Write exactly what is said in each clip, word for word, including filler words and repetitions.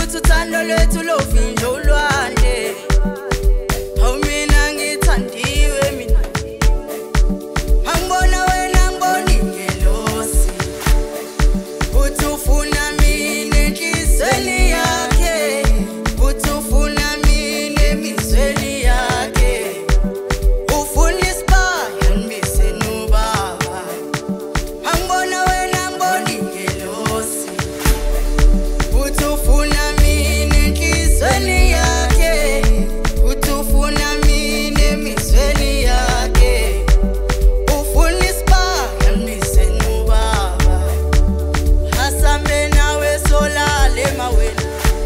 ukuthi uthando lwethu lovinjo ulwandle. Hawu mina ngithandiwe mina, angibona wena ngibona ingelosi, uthi ufuna mina enhlizweni yakhe, uthi ufuna mina emizweni yakhe, ufuna isibaya nibise nobaba. Angibona wena ngibona ingelosi, uthi ufuna mina enhlizweni yakhe, uthi ufuna mina emizweni yakhe, ufuna isibaya nibise nobaba. Hasambe nawe solale mawena,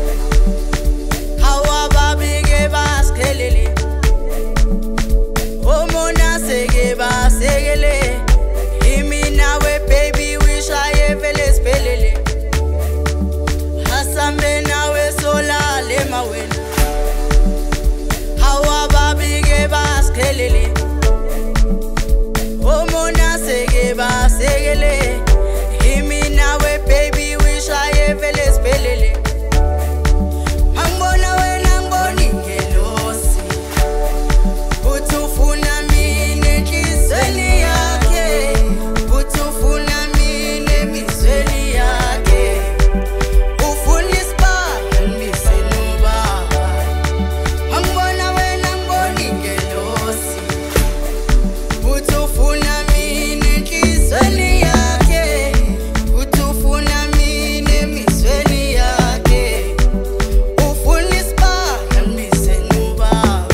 awababike basikhelele, omona seke basekele, imi nawe baby wishaye vele siphelele. Hasambe nawe solale mawena, awababike basikhelele, omona seke basekele, imi nawe baby wishaye vele siphelele. Angibona wena ngibona ingelosi, uthi ufuna mina enhlizweni yakhe, uthi ufuna mina emizweni yakhe, ufuna isibaya nibise nobaba. Angibona wena ngibona ingelosi, uthi ufuna mina enhlizweni yakhe, uthi ufuna mina emizweni yakhe, ufuna isibaya nibise nobaba.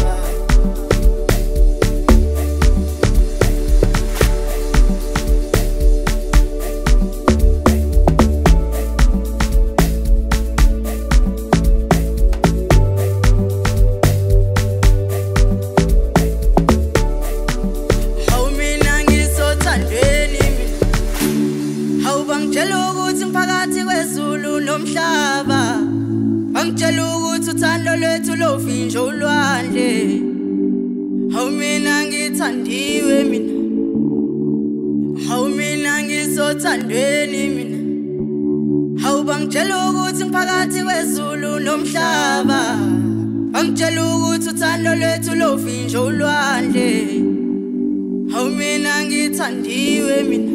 Hawu mina ngisothandweni mina, hawu bangitshela ukuthi ngiphakathi kwezulu nomhlaba, bangitshela ukuthi uthando lwethu lovinjo ulwandle. Hawu mina ngithandiwe mina, hawu mina ngisothandweni mina, hawu bangitshela ukuthi ngiphakathi kwezulu nomhlaba, bangitshela ukuthi uthando lwethu lovinjo ulwandle. Hawu mina ngithandiwe mina,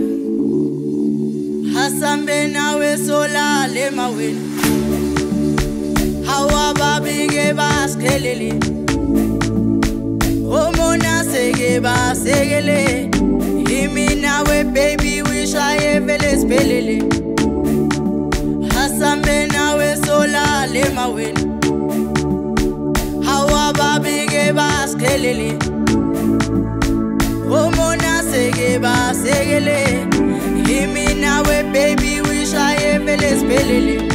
hasambe nawe solale mawena, awababike basikhelele, omona seke basekele, imi nawe baby wishaye vele siphelele. Hasambe nawe solale mawena, awababike basikhelele, omona seke basekele, imi nawe baby wishaye vele siphelele.